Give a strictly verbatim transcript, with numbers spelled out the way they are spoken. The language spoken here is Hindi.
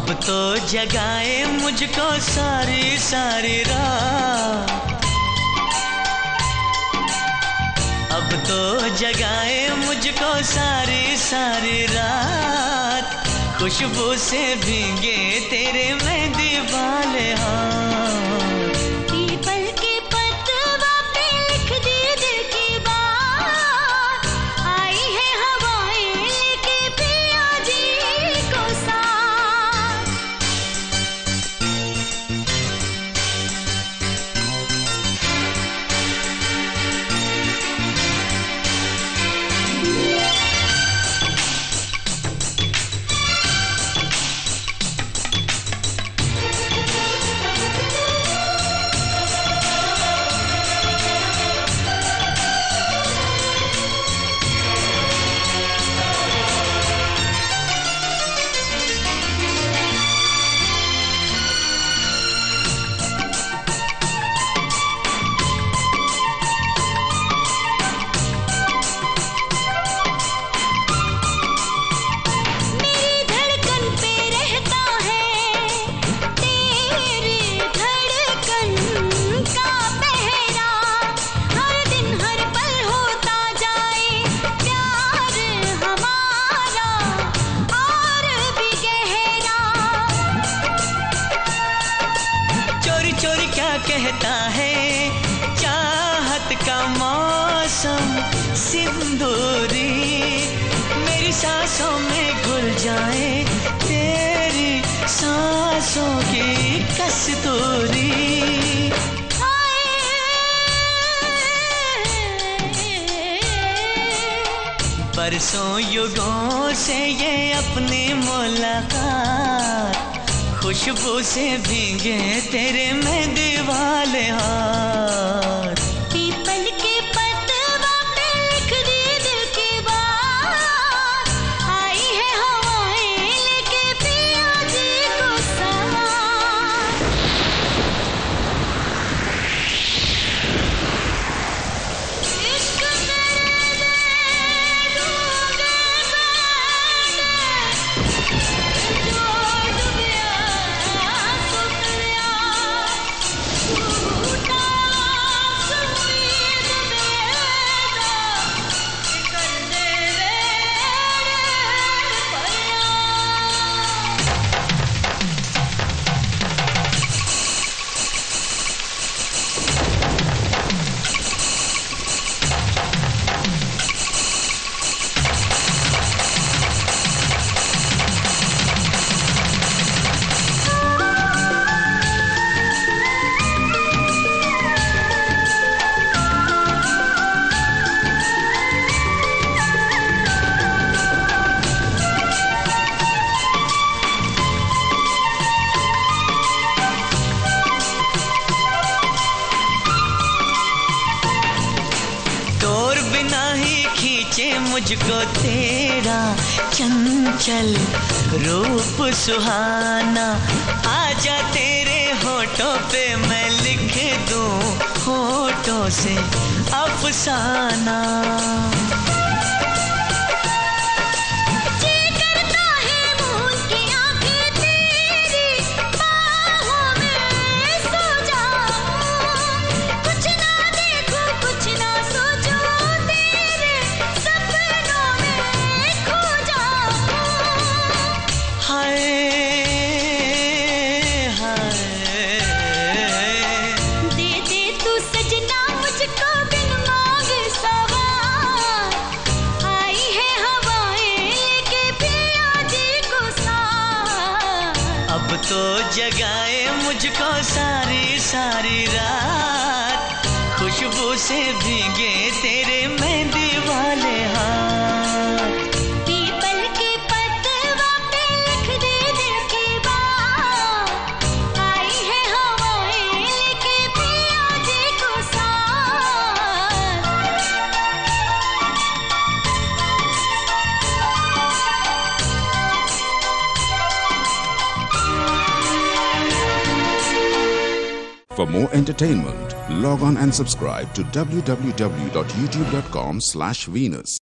अब तो जगाए मुझको सारी सारी रात, अब तो जगाए मुझको सारी सारी रात, खुशबू से भीगे तेरे मेहंदी वाले हाथ। पीपल के पतवा पे लिख दी दिल की बात, आई है हवाएं लेके पिया जी को साथ। कहता है चाहत का मौसम सिंदूरी, मेरी सांसों में घुल जाए तेरी सांसों की कस्तूरी। बरसों युगों से ये अपनी मुलाकात, खुशबू से भीगे तेरे मेहंदी वाले हाथ। पीपल के पतवा पे लिख दी दिल की बात, आई है हवाएं लेके पिया जी को साथ। इश्क तेरे दे डूबे मुझको तेरा चंचल रूप सुहाना, आजा तेरे होठों पे मैं लिख दूं होठों से अफसाना। अब तो जगाए मुझको सारी सारी रात, खुशबू से भीगे तेरे मेहंदी वाले हाथ। पीपल के पतवा पे लिख दे दिल की बात, आई है हवाएं लेके पिया जी को साथ। For more entertainment, log on and subscribe to w w w dot youtube dot com slash Venus.